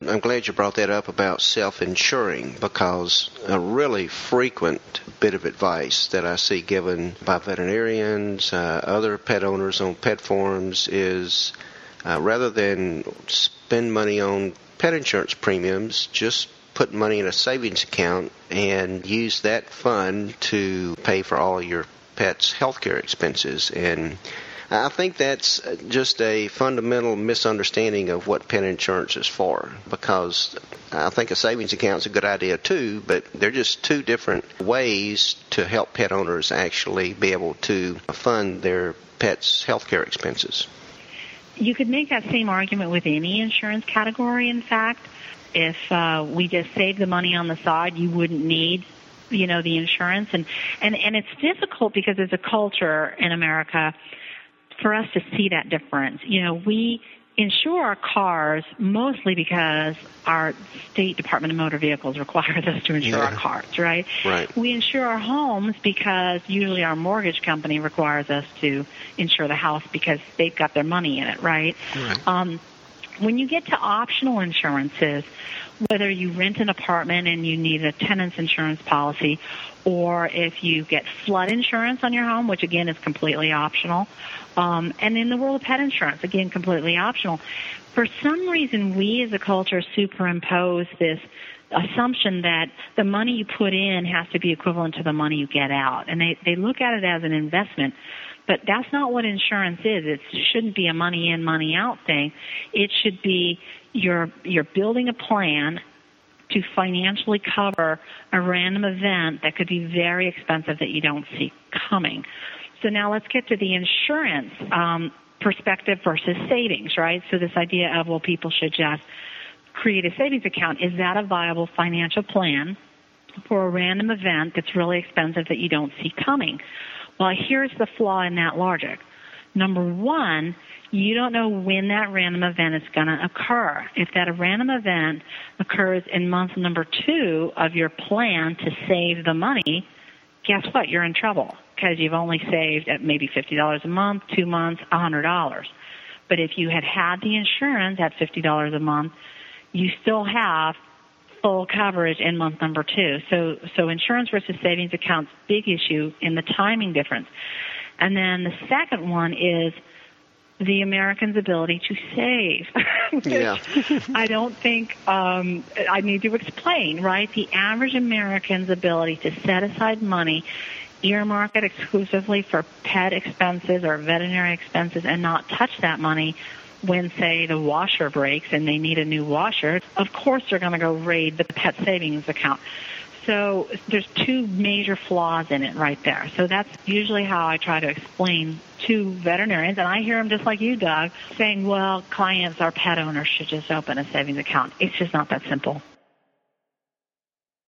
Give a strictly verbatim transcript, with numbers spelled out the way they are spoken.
I'm glad you brought that up about self-insuring, because a really frequent bit of advice that I see given by veterinarians, uh, other pet owners on pet forums is uh, rather than spend money on pet insurance premiums, just put money in a savings account and use that fund to pay for all your pet's healthcare expenses. And I think that's just a fundamental misunderstanding of what pet insurance is for, because I think a savings account is a good idea too, but they're just two different ways to help pet owners actually be able to fund their pet's healthcare expenses. You could make that same argument with any insurance category, in fact. If uh, we just saved the money on the side, you wouldn't need, you know, the insurance. And, and, and it's difficult because as a culture in America for us to see that difference. You know, we insure our cars mostly because our State Department of Motor Vehicles requires us to insure yeah. our cars, right? Right. We insure our homes because usually our mortgage company requires us to insure the house because they've got their money in it, right? Right. Um, when you get to optional insurances, whether you rent an apartment and you need a tenant's insurance policy, or if you get flood insurance on your home, which again is completely optional, um, and in the world of pet insurance, again, completely optional. For some reason, we as a culture superimpose this assumption that the money you put in has to be equivalent to the money you get out, and they, they look at it as an investment. But that's not what insurance is. It shouldn't be a money in, money out thing. It should be you're, you're building a plan to financially cover a random event that could be very expensive that you don't see coming. So now let's get to the insurance um, perspective versus savings, right? So this idea of, well, people should just create a savings account. Is that a viable financial plan for a random event that's really expensive that you don't see coming? Well, here's the flaw in that logic. Number one, you don't know when that random event is going to occur. If that random event occurs in month number two of your plan to save the money, guess what? You're in trouble because you've only saved at maybe fifty dollars a month, two months, one hundred dollars. But if you had had the insurance at fifty dollars a month, you still have full coverage in month number two. So, so insurance versus savings accounts, big issue in the timing difference. And then the second one is the American's ability to save. Yeah. I don't think um, I need to explain, right? The average American's ability to set aside money, earmark it exclusively for pet expenses or veterinary expenses, and not touch that money when, say, the washer breaks and they need a new washer, of course they're going to go raid the pet savings account. So there's two major flaws in it right there. So that's usually how I try to explain to veterinarians, and I hear them just like you, Doug, saying, well, clients or pet owners should just open a savings account. It's just not that simple.